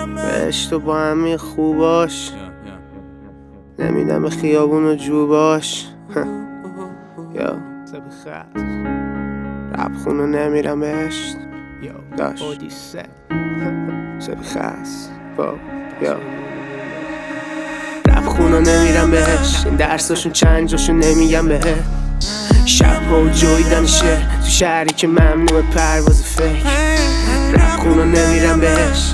بهش تو با همین خوباش نمیدم به خیابون و جوباش یا رب خونو نمیرم بهشت داشت سبخست یا رب خونو نمیرم بهش این درساشون چند جاشون نمیگم بهت شب ها و جویدن شعر تو شهری که ممنوع پرواز فکر رب خونو نمیرم بهش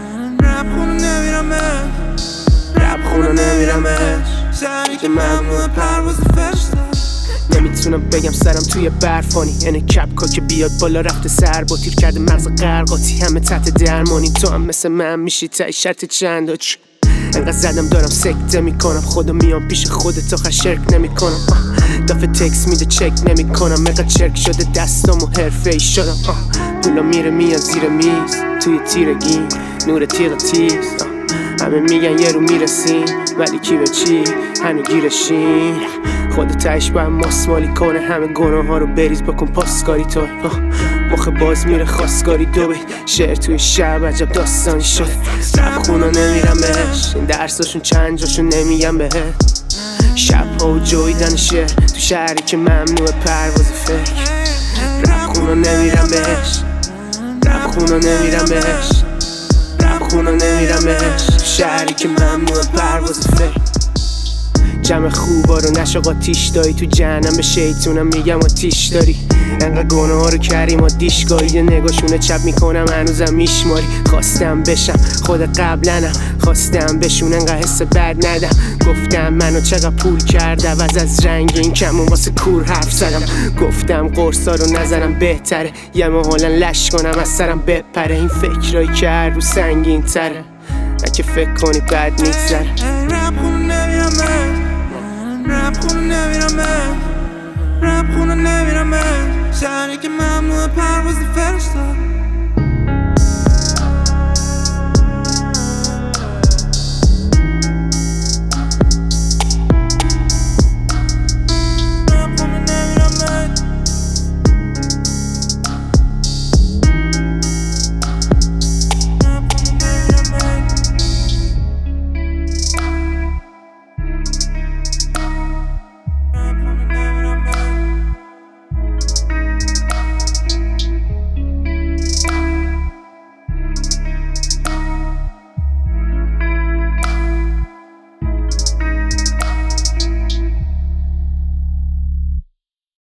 رب خونو نمیرم بهش شهری که ممنوع پرواز فکر نمیتونم بگم سرم توی برفانی یعنی کپکا که بیاد بالا رفته سر با تیر کرده مغز قرقاتی همه تحت درمانی تو هم مثل من میشی تای شرط چند انقدر زدم دارم سکته میکنم خدا میام پیش خودت آخر شرک نمیکنم دفعه تکس میده چک نمیکنم انقدر چرک شده دستامو حرفه‌ای شدم پولا میره میاد زیر میز توی تیرگی نور تیغ تیز همه میگن یه رو میرسیم ولی کی به چی هنو گیرشیم خود تایش باید ماسمالی کنه همه گناه ها رو بریز بکن پاسکاری تو مخ باز میره خواستگاری دو بید شعر توی شب عجب داستانی شد رب خونو نمیرم بهش این درساشون چند جاشون نمیگم بهت شب ها و جویدن شعر تو شهری که ممنوع پرواز فکر رب خونو نمیرم بهش رب خونو نمیرم بهش رب خونو نمیرم بهش شهری که ممنوع پرواز فکر جمع خوبا رو نشاق آتیش داری تو جهنم به شیطونم میگم آتیش داری انقدر گناه ها رو کردیم دیشگاهی یه نگاهشونه چپ میکنم هنوزم میشماری خواستم بشم خود قبلنم خواستم بشون انقدر حس بد ندم گفتم منو چقدر پول کرده عوض از رنگ این کمون واسه کور حرف زدم گفتم قرصا رو نظرم بهتره یه محالا لش کنم از سرم بپره این فکرایی که هر رو سنگین تره نه که فکر کنی بد میگذره رب خونو نمیرم شهری که ممنوع پرواز فرشته